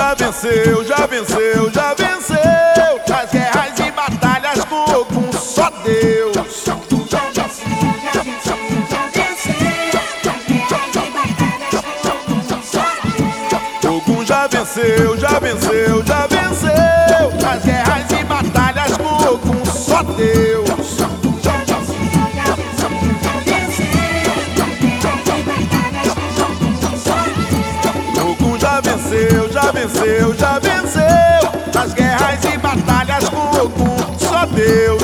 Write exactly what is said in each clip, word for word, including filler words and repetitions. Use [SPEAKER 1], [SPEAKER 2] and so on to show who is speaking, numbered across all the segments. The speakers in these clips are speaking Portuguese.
[SPEAKER 1] já venceu, já venceu, já venceu as guerras e batalhas com Ogum, só Deus. Ogum já venceu, já venceu, já venceu as guerras e batalhas com Ogum, só Deus. Ogum já venceu, já venceu, já venceu as guerras e batalhas com Ogum, só Deus.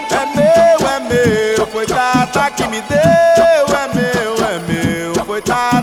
[SPEAKER 1] Foi Tata que me deu, é meu, é meu, foi Tata.